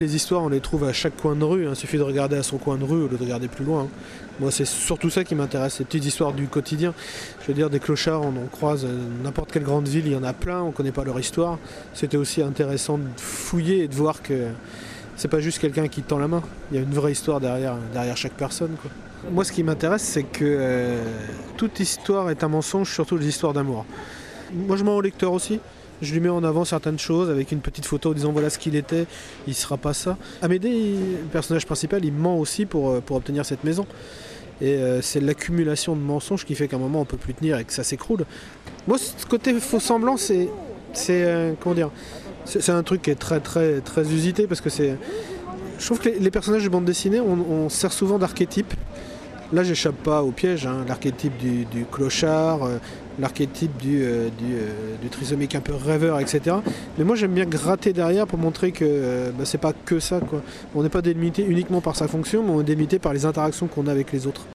Les histoires, on les trouve à chaque coin de rue, il suffit de regarder à son coin de rue au lieu de regarder plus loin. Moi, c'est surtout ça qui m'intéresse, ces petites histoires du quotidien. Je veux dire, des clochards, on en croise n'importe quelle grande ville, il y en a plein, on ne connaît pas leur histoire. C'était aussi intéressant de fouiller et de voir que c'est pas juste quelqu'un qui te tend la main. Il y a une vraie histoire derrière chaque personne, quoi. Moi, ce qui m'intéresse, c'est que toute histoire est un mensonge, surtout les histoires d'amour. Moi, je mens au lecteur aussi. Je lui mets en avant certaines choses avec une petite photo en disant voilà ce qu'il était, il sera pas ça. Amédée, le personnage principal, il ment aussi pour obtenir cette maison. Et c'est l'accumulation de mensonges qui fait qu'à un moment on peut plus tenir et que ça s'écroule. Moi, ce côté faux semblant, c'est comment dire, c'est un truc qui est très très très usité parce que je trouve que les personnages de bande dessinée, on sert souvent d'archétype. Là, j'échappe pas au piège, hein. L'archétype du clochard, l'archétype du trisomique un peu rêveur, etc. Mais moi, j'aime bien gratter derrière pour montrer que c'est pas que ça, quoi. On n'est pas délimité uniquement par sa fonction, mais on est délimité par les interactions qu'on a avec les autres.